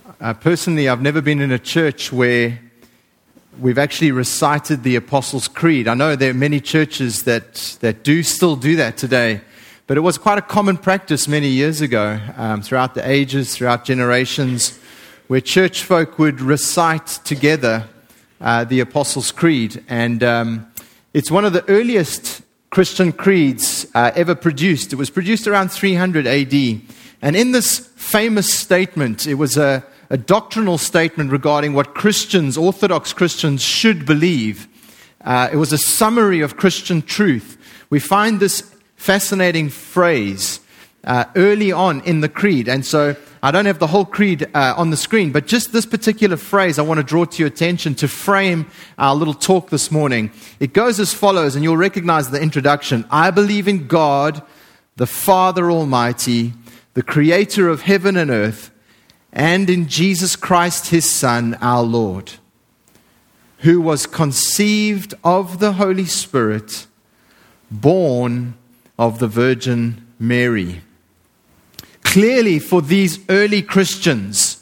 Personally, I've never been in a church where we've actually recited the Apostles' Creed. I know there are many churches that do still do that today, but it was quite a common practice many years ago, throughout the ages, throughout generations, where church folk would recite together the Apostles' Creed. And it's one of the earliest Christian creeds ever produced. It was produced around 300 AD. And in this famous statement, it was a doctrinal statement regarding what Christians, Orthodox Christians, should believe. It was a summary of Christian truth. We find this fascinating phrase early on in the creed. And so I don't have the whole creed on the screen, but just this particular phrase I want to draw to your attention to frame our little talk this morning. It goes as follows, and you'll recognize the introduction. I believe in God, the Father Almighty, the creator of heaven and earth, and in Jesus Christ, his Son, our Lord, who was conceived of the Holy Spirit, born of the Virgin Mary. Clearly, for these early Christians,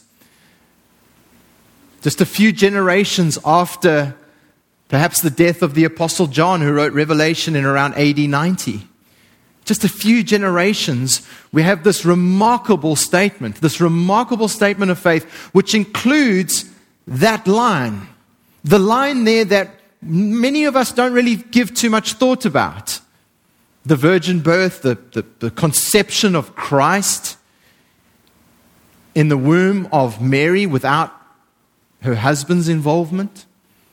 just a few generations after perhaps the death of the Apostle John, who wrote Revelation in around AD 90, just a few generations, we have this remarkable statement of faith, which includes that line. The line there that many of us don't really give too much thought about. The virgin birth, the conception of Christ in the womb of Mary without her husband's involvement.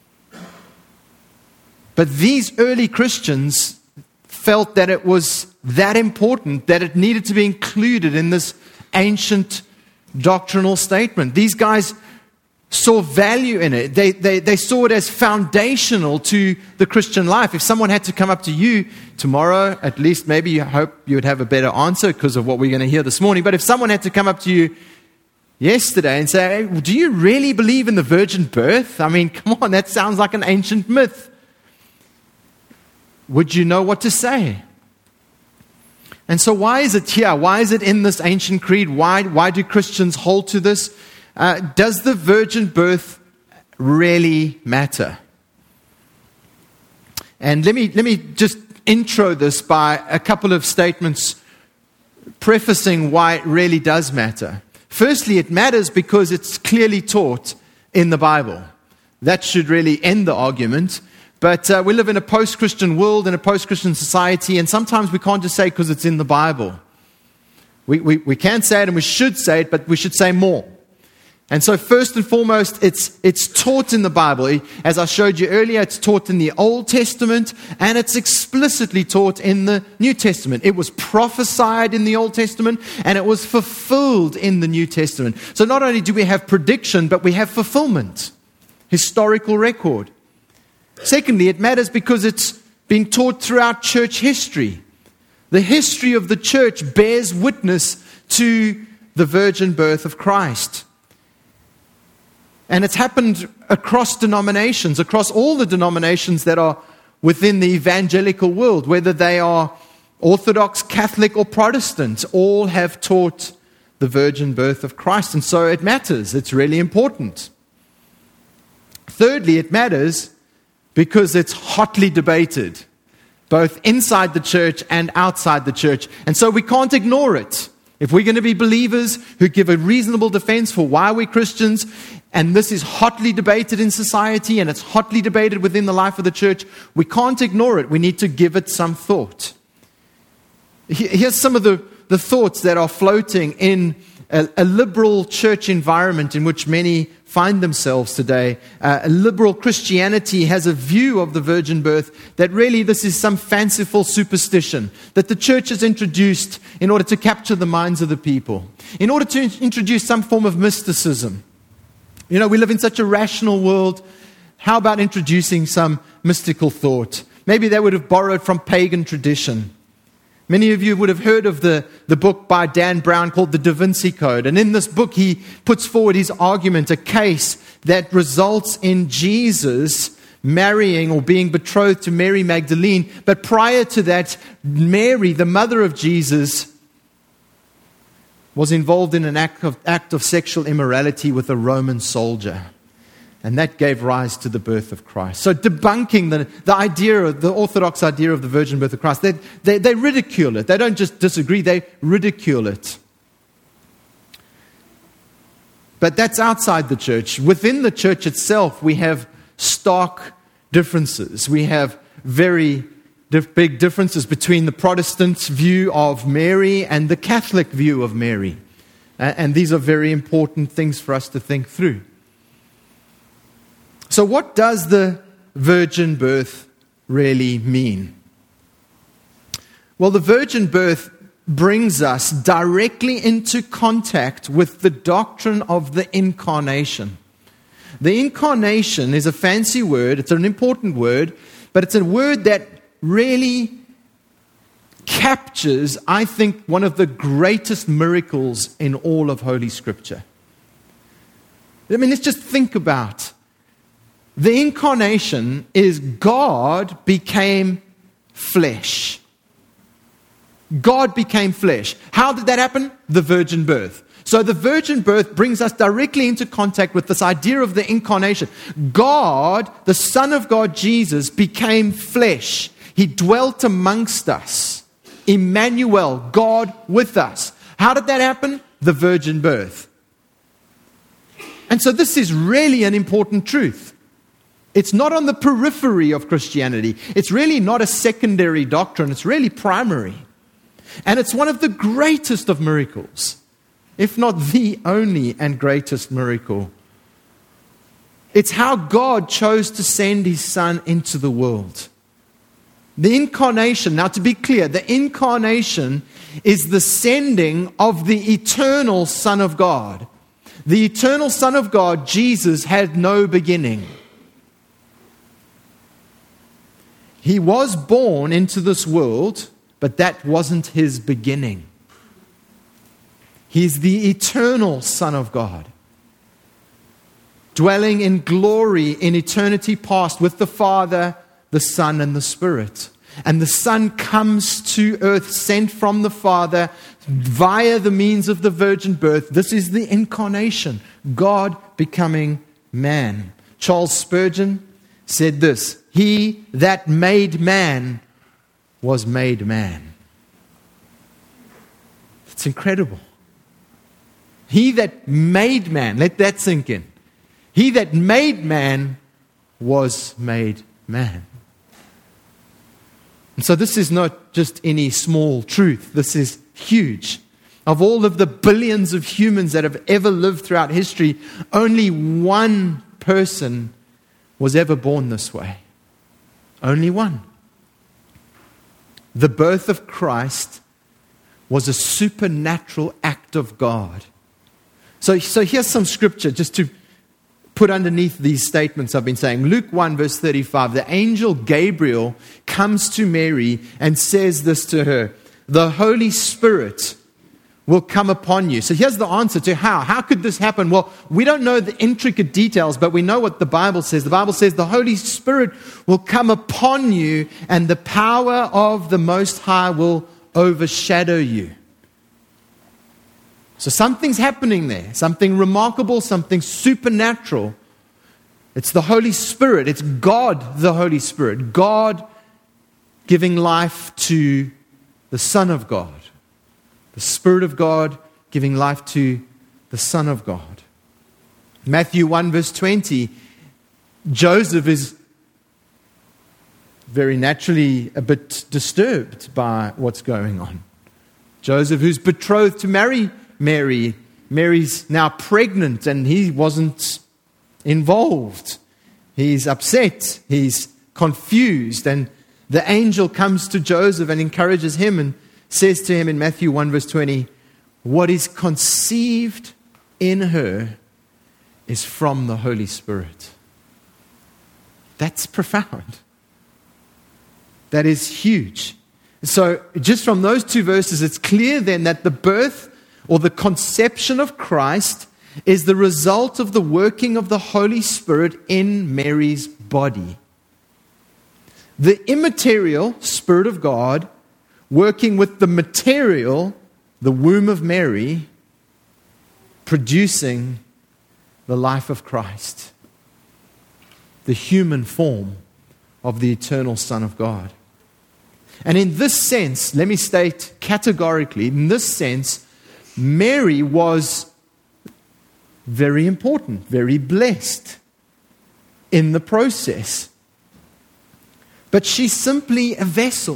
But these early Christians felt that it was that important that it needed to be included in this ancient doctrinal statement. These guys saw value in it. They saw it as foundational to the Christian life. If someone had to come up to you tomorrow, at least maybe you hope you would have a better answer because of what we're going to hear this morning. But if someone had to come up to you yesterday and say, hey, do you really believe in the virgin birth? I mean, come on, that sounds like an ancient myth. Would you know what to say? And so why is it here? Why is it in this ancient creed? Why do Christians hold to this? Does the virgin birth really matter? And let me just intro this by a couple of statements prefacing why it really does matter. Firstly, it matters because it's clearly taught in the Bible. That should really end the argument. But we live in a post-Christian world, in a post-Christian society, and sometimes we can't just say because it's in the Bible. We can say it and we should say it, but we should say more. And so first and foremost, it's taught in the Bible. As I showed you earlier, it's taught in the Old Testament, and it's explicitly taught in the New Testament. It was prophesied in the Old Testament, and it was fulfilled in the New Testament. So not only do we have prediction, but we have fulfillment, historical record. Secondly, it matters because it's been taught throughout church history. The history of the church bears witness to the virgin birth of Christ. And it's happened across denominations, across all the denominations that are within the evangelical world, whether they are Orthodox, Catholic, or Protestant, all have taught the virgin birth of Christ. And so it matters. It's really important. Thirdly, it matters because it's hotly debated, both inside the church and outside the church. And so we can't ignore it. If we're going to be believers who give a reasonable defense for why we're Christians, and this is hotly debated in society and it's hotly debated within the life of the church, we can't ignore it. We need to give it some thought. Here's some of the thoughts that are floating in a liberal church environment in which many find themselves today. A liberal Christianity has a view of the virgin birth that really this is some fanciful superstition that the church has introduced in order to capture the minds of the people, in order to introduce some form of mysticism. You know, we live in such a rational world. How about introducing some mystical thought? Maybe they would have borrowed from pagan tradition. Many of you would have heard of the book by Dan Brown called The Da Vinci Code. And in this book, he puts forward his argument, a case that results in Jesus marrying or being betrothed to Mary Magdalene. But prior to that, Mary, the mother of Jesus, was involved in an act of sexual immorality with a Roman soldier. And that gave rise to the birth of Christ. So debunking the idea, the orthodox idea of the virgin birth of Christ, they ridicule it. They don't just disagree, they ridicule it. But that's outside the church. Within the church itself, we have stark differences. We have very big differences between the Protestant view of Mary and the Catholic view of Mary. And these are very important things for us to think through. So what does the virgin birth really mean? Well, the virgin birth brings us directly into contact with the doctrine of the incarnation. The incarnation is a fancy word. It's an important word, but it's a word that really captures, I think, one of the greatest miracles in all of Holy Scripture. I mean, let's just think about the incarnation is God became flesh. God became flesh. How did that happen? The virgin birth. So the virgin birth brings us directly into contact with this idea of the incarnation. God, the Son of God, Jesus, became flesh. He dwelt amongst us. Emmanuel, God with us. How did that happen? The virgin birth. And so this is really an important truth. It's not on the periphery of Christianity. It's really not a secondary doctrine. It's really primary. And it's one of the greatest of miracles, if not the only and greatest miracle. It's how God chose to send His Son into the world. The incarnation, now to be clear, the incarnation is the sending of the eternal Son of God. The eternal Son of God, Jesus, had no beginning. He was born into this world, but that wasn't His beginning. He's the eternal Son of God, dwelling in glory in eternity past with the Father, the Son, and the Spirit. And the Son comes to earth, sent from the Father, via the means of the virgin birth. This is the incarnation, God becoming man. Charles Spurgeon said this: "He that made man was made man." It's incredible. He that made man, let that sink in. He that made man was made man. And so this is not just any small truth. This is huge. Of all of the billions of humans that have ever lived throughout history, only one person was ever born this way. Only one. The birth of Christ was a supernatural act of God. So here's some scripture just to put underneath these statements I've been saying. Luke 1 verse 35, the angel Gabriel comes to Mary and says this to her: "The Holy Spirit will come upon you." So here's the answer to how. How could this happen? Well, we don't know the intricate details, but we know what the Bible says. The Bible says the Holy Spirit will come upon you and the power of the Most High will overshadow you. So something's happening there. Something remarkable, something supernatural. It's the Holy Spirit. It's God, the Holy Spirit. God giving life to the Son of God. The Spirit of God giving life to the Son of God. Matthew 1 verse 20, Joseph is very naturally a bit disturbed by what's going on. Joseph, who's betrothed to marry Mary. Mary's now pregnant and he wasn't involved. He's upset. He's confused. And the angel comes to Joseph and encourages him and says to him in Matthew 1 verse 20, "What is conceived in her is from the Holy Spirit." That's profound. That is huge. So just from those two verses, it's clear then that the birth or the conception of Christ is the result of the working of the Holy Spirit in Mary's body. The immaterial Spirit of God working with the material, the womb of Mary, producing the life of Christ, the human form of the eternal Son of God. And in this sense, let me state categorically, in this sense, Mary was very important, very blessed in the process. But she's simply a vessel.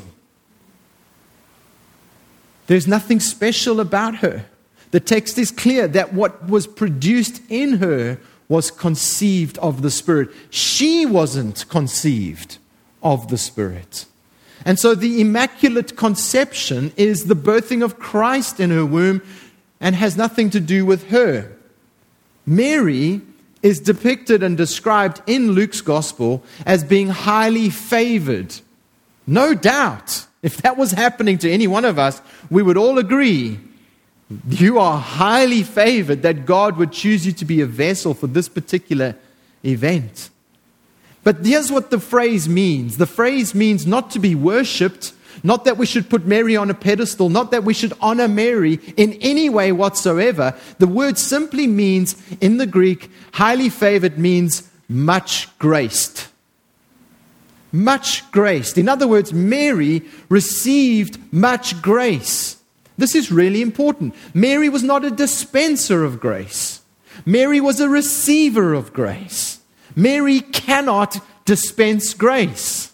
There's nothing special about her. The text is clear that what was produced in her was conceived of the Spirit. She wasn't conceived of the Spirit. And so the Immaculate Conception is the birthing of Christ in her womb and has nothing to do with her. Mary is depicted and described in Luke's Gospel as being highly favored. No doubt, if that was happening to any one of us, we would all agree, you are highly favored that God would choose you to be a vessel for this particular event. But here's what the phrase means. The phrase means not to be worshipped, not that we should put Mary on a pedestal, not that we should honor Mary in any way whatsoever. The word simply means, in the Greek, highly favored means much graced. Much graced. In other words, Mary received much grace. This is really important. Mary was not a dispenser of grace. Mary was a receiver of grace. Mary cannot dispense grace.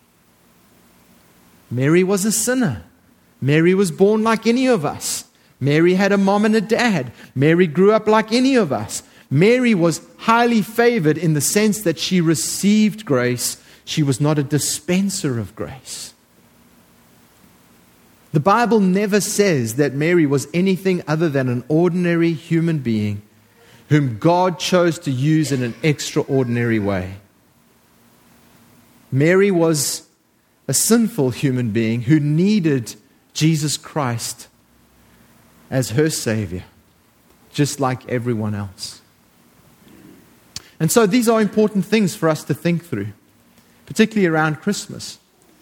Mary was a sinner. Mary was born like any of us. Mary had a mom and a dad. Mary grew up like any of us. Mary was highly favored in the sense that she received grace. She was not a dispenser of grace. The Bible never says that Mary was anything other than an ordinary human being whom God chose to use in an extraordinary way. Mary was a sinful human being who needed Jesus Christ as her Savior, just like everyone else. And so these are important things for us to think through, particularly around Christmas.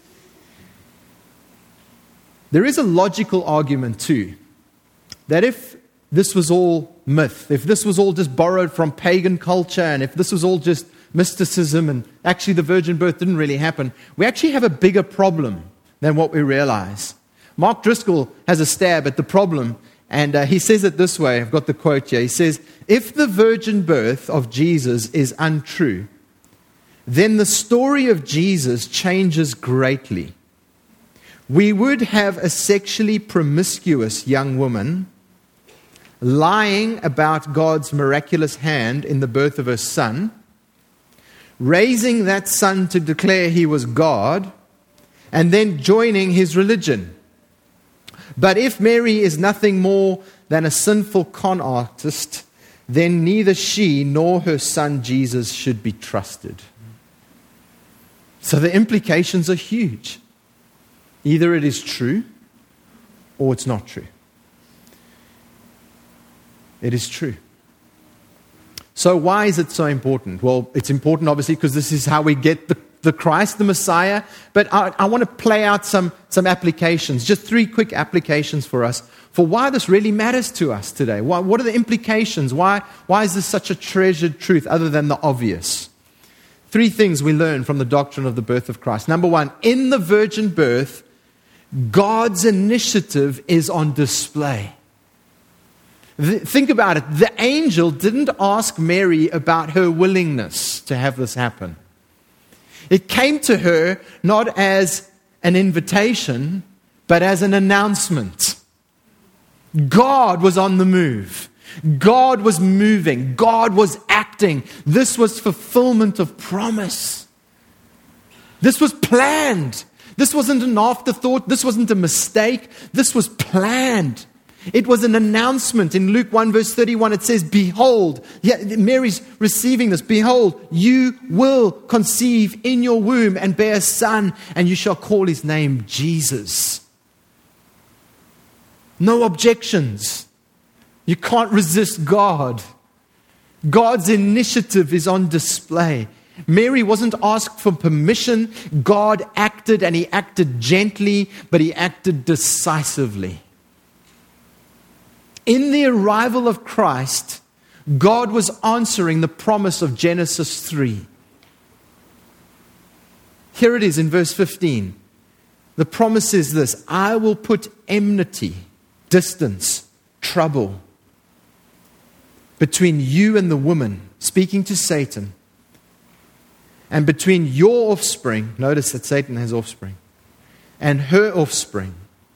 There is a logical argument too, that if this was all myth, if this was all just borrowed from pagan culture, and if this was all just mysticism, and actually the virgin birth didn't really happen, we actually have a bigger problem than what we realize. Mark Driscoll has a stab at the problem, and he says it this way. I've got the quote here. He says, if the virgin birth of Jesus is untrue, then the story of Jesus changes greatly. We would have a sexually promiscuous young woman lying about God's miraculous hand in the birth of her son, raising that son to declare he was God, and then joining his religion. But if Mary is nothing more than a sinful con artist, then neither she nor her son Jesus should be trusted. So the implications are huge. Either it is true or it's not true. It is true. So why is it so important? Well, it's important obviously because this is how we get the Christ, the Messiah. But I want to play out some applications, just 3 quick applications for us for why this really matters to us today. What are the implications? Why is this such a treasured truth other than the obvious? 3 things we learn from the doctrine of the birth of Christ. Number 1, in the virgin birth, God's initiative is on display. Think about it. The angel didn't ask Mary about her willingness to have this happen. It came to her not as an invitation, but as an announcement. God was on the move. God was moving. God was acting. This was fulfillment of promise. This was planned. This wasn't an afterthought. This wasn't a mistake. This was planned. It was an announcement. In Luke 1 verse 31, it says, behold, Mary's receiving this. Behold, you will conceive in your womb and bear a son, and you shall call his name Jesus. No objections. You can't resist God. God's initiative is on display. Mary wasn't asked for permission. God acted, and he acted gently, but he acted decisively. In the arrival of Christ, God was answering the promise of Genesis 3. Here it is in verse 15. The promise is this: I will put enmity, distance, trouble between you and the woman, speaking to Satan, and between your offspring, notice that Satan has offspring, and her offspring.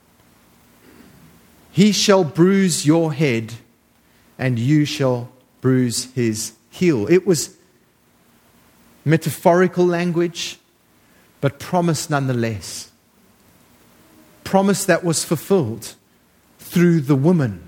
He shall bruise your head, and you shall bruise his heel. It was metaphorical language, but promise nonetheless. Promise that was fulfilled through the woman.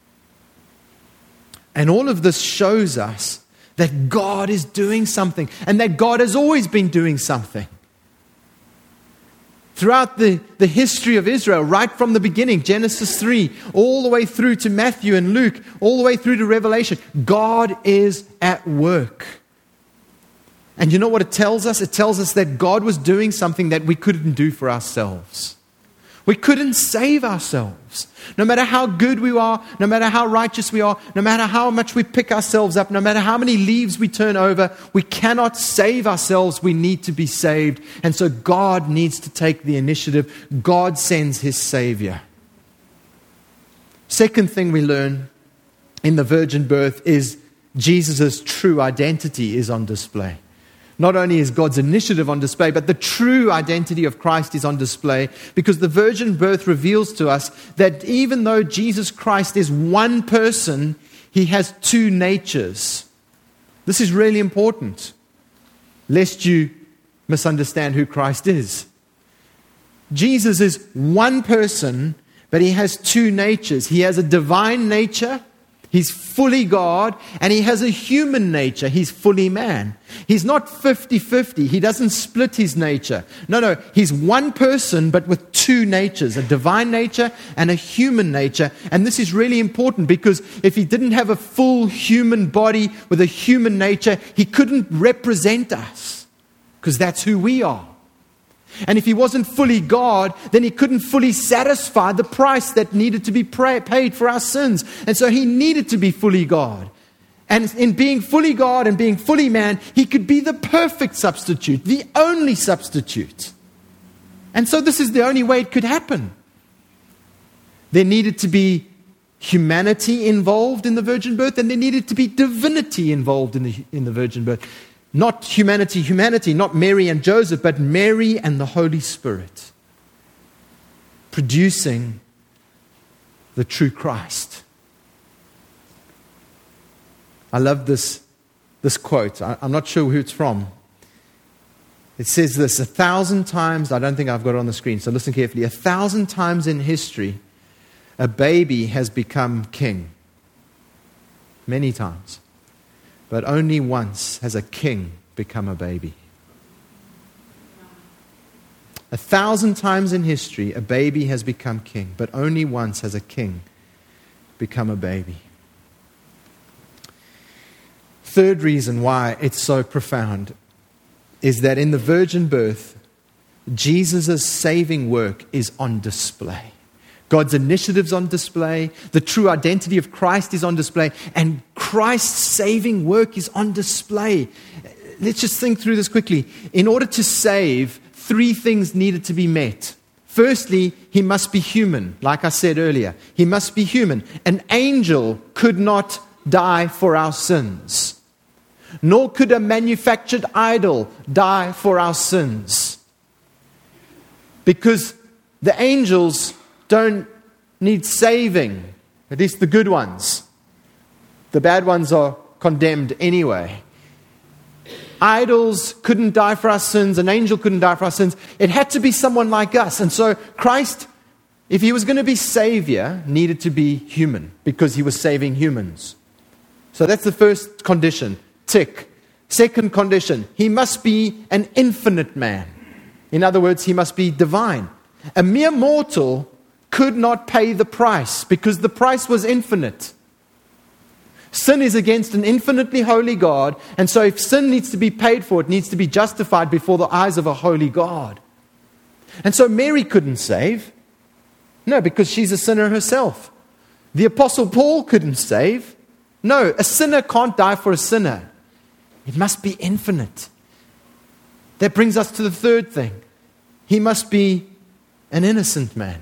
And all of this shows us that God is doing something, and that God has always been doing something. Throughout the history of Israel, right from the beginning, Genesis 3, all the way through to Matthew and Luke, all the way through to Revelation, God is at work. And you know what it tells us? It tells us that God was doing something that we couldn't do for ourselves. We couldn't save ourselves. No matter how good we are, no matter how righteous we are, no matter how much we pick ourselves up, no matter how many leaves we turn over, we cannot save ourselves. We need to be saved. And so God needs to take the initiative. God sends His Savior. Second thing we learn in the virgin birth is Jesus' true identity is on display. Not only is God's initiative on display, but the true identity of Christ is on display, because the virgin birth reveals to us that even though Jesus Christ is one person, He has two natures. This is really important, lest you misunderstand who Christ is. Jesus is one person, but He has two natures. He has a divine nature. He's fully God, and He has a human nature. He's fully man. He's not 50-50. He doesn't split His nature. No. He's one person, but with two natures, a divine nature and a human nature. And this is really important, because if He didn't have a full human body with a human nature, He couldn't represent us, because that's who we are. And if He wasn't fully God, then He couldn't fully satisfy the price that needed to be paid for our sins. And so He needed to be fully God. And in being fully God and being fully man, He could be the perfect substitute, the only substitute. And so this is the only way it could happen. There needed to be humanity involved in the virgin birth, and there needed to be divinity involved in the virgin birth. Not humanity, not Mary and Joseph, but Mary and the Holy Spirit, producing the true Christ. I love this quote. I'm not sure who it's from. It says this: 1,000 times, I don't think I've got it on the screen, so listen carefully. 1,000 times in history, a baby has become king. Many times. But only once has a king become a baby. 1,000 times in history, a baby has become king, but only once has a king become a baby. Third reason why it's so profound is that in the virgin birth, Jesus' saving work is on display. God's initiative's on display. The true identity of Christ is on display. And Christ's saving work is on display. Let's just think through this quickly. In order to save, 3 things needed to be met. Firstly, He must be human, like I said earlier. He must be human. An angel could not die for our sins. Nor could a manufactured idol die for our sins. Because the angels don't need saving, at least the good ones. The bad ones are condemned anyway. Idols couldn't die for our sins. An angel couldn't die for our sins. It had to be someone like us. And so Christ, if He was going to be Savior, needed to be human, because He was saving humans. So that's the first condition. Tick. Second condition, He must be an infinite man. In other words, He must be divine. A mere mortal could not pay the price, because the price was infinite. Sin is against an infinitely holy God, and so if sin needs to be paid for, it needs to be justified before the eyes of a holy God. And so Mary couldn't save. No, because she's a sinner herself. The Apostle Paul couldn't save. No, a sinner can't die for a sinner. It must be infinite. That brings us to the third thing. He must be an innocent man.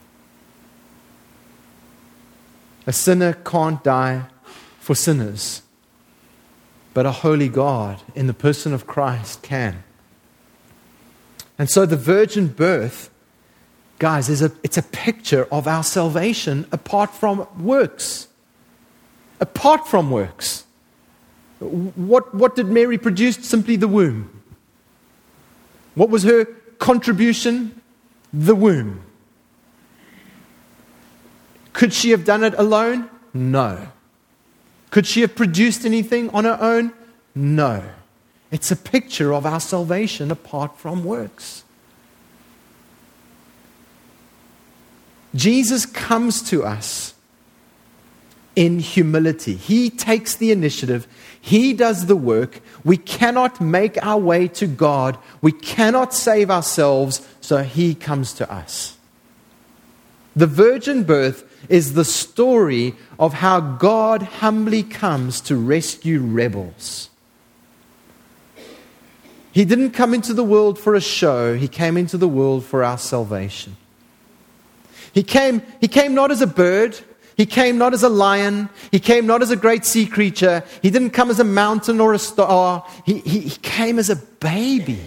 A sinner can't die for sinners, but a holy God in the person of Christ can. And so the virgin birth, guys, it's a picture of our salvation apart from works. Apart from works. What did Mary produce? Simply the womb. What was her contribution? The womb. Could she have done it alone? No. Could she have produced anything on her own? No. It's a picture of our salvation apart from works. Jesus comes to us in humility. He takes the initiative. He does the work. We cannot make our way to God. We cannot save ourselves, so He comes to us. The virgin birth is the story of how God humbly comes to rescue rebels. He didn't come into the world for a show. He came into the world for our salvation. He came not as a bird. He came not as a lion. He came not as a great sea creature. He didn't come as a mountain or a star. He came as a baby.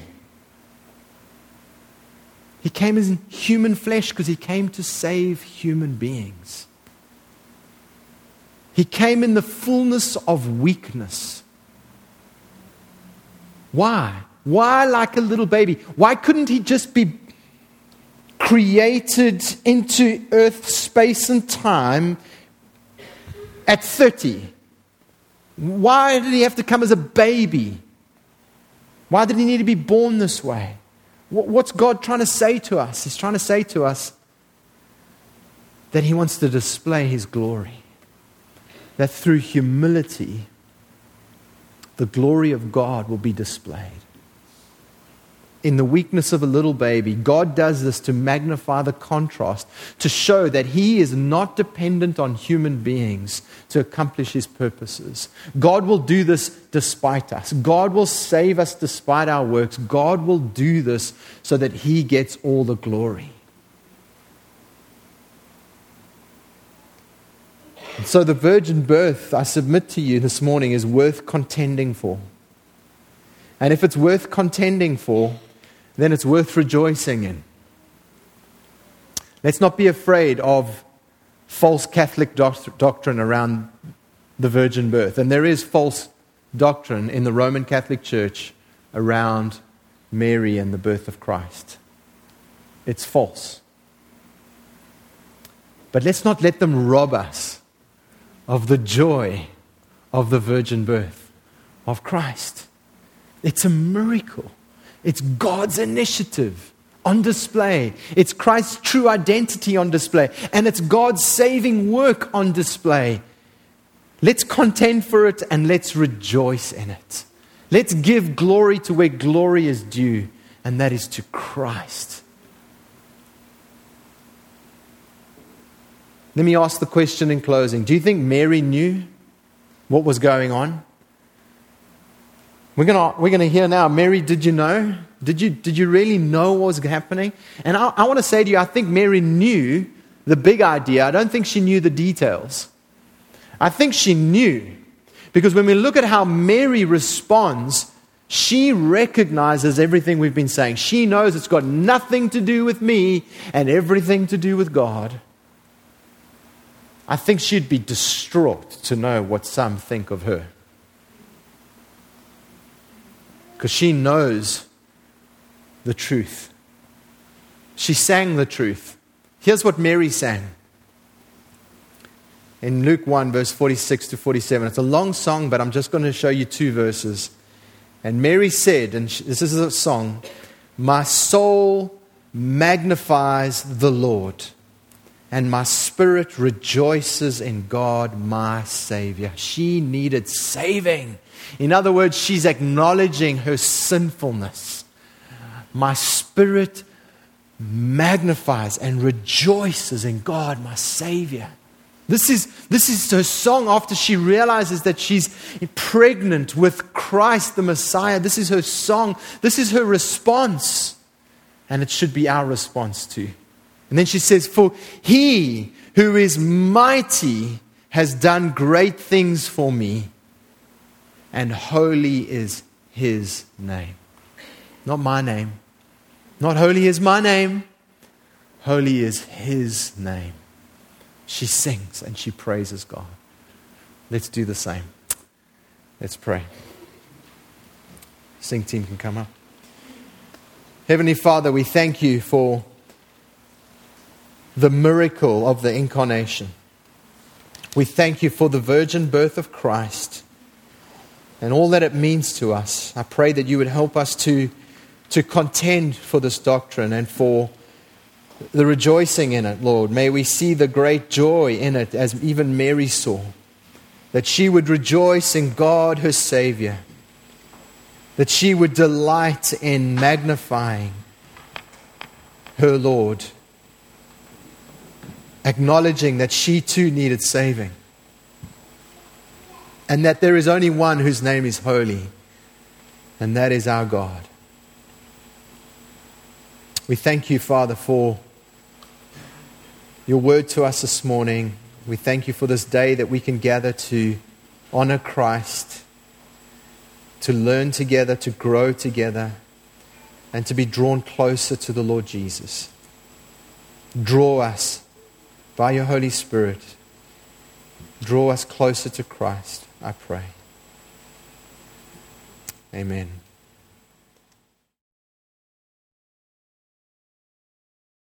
He came as human flesh because He came to save human beings. He came in the fullness of weakness. Why? Why like a little baby? Why couldn't He just be created into earth, space, and time at 30? Why did He have to come as a baby? Why did He need to be born this way? What's God trying to say to us? He's trying to say to us that He wants to display His glory. That through humility, the glory of God will be displayed. In the weakness of a little baby, God does this to magnify the contrast, to show that He is not dependent on human beings to accomplish His purposes. God will do this despite us. God will save us despite our works. God will do this so that He gets all the glory. And so the virgin birth, I submit to you this morning, is worth contending for. And if it's worth contending for, then it's worth rejoicing in. Let's not be afraid of false Catholic doctrine around the virgin birth. And there is false doctrine in the Roman Catholic Church around Mary and the birth of Christ. It's false. But let's not let them rob us of the joy of the virgin birth of Christ. It's a miracle. It's God's initiative on display. It's Christ's true identity on display. And it's God's saving work on display. Let's contend for it and let's rejoice in it. Let's give glory to where glory is due, and that is to Christ. Let me ask the question in closing. Do you think Mary knew what was going on? We're going to hear now. Mary, did you know? Did you really know what was happening? And I want to say to you, I think Mary knew the big idea. I don't think she knew the details. I think she knew. Because when we look at how Mary responds, she recognizes everything we've been saying. She knows it's got nothing to do with me and everything to do with God. I think she'd be distraught to know what some think of her. Because she knows the truth. She sang the truth. Here's what Mary sang. In Luke 1, verse 46 to 47. It's a long song, but I'm just going to show you 2 verses. And Mary said, and this is a song, "My soul magnifies the Lord, and my spirit rejoices in God, my Savior." She needed saving. In other words, she's acknowledging her sinfulness. My spirit magnifies and rejoices in God, my Savior. This is her song after she realizes that she's pregnant with Christ the Messiah. This is her song. This is her response. And it should be our response too. And then she says, for he who is mighty has done great things for me, and holy is his name. Not my name. Not holy is my name. Holy is his name. She sings and she praises God. Let's do the same. Let's pray. Sing team can come up. Heavenly Father, we thank you for the miracle of the incarnation. We thank you for the virgin birth of Christ and all that it means to us. I pray that you would help us to contend for this doctrine and for the rejoicing in it, Lord. May we see the great joy in it as even Mary saw. That she would rejoice in God, her Savior. That she would delight in magnifying her Lord. Acknowledging that she too needed saving. And that there is only one whose name is holy. And that is our God. We thank you, Father, for your word to us this morning. We thank you for this day that we can gather to honor Christ, to learn together, to grow together, and to be drawn closer to the Lord Jesus. Draw us by your Holy Spirit. Draw us closer to Christ, I pray. Amen.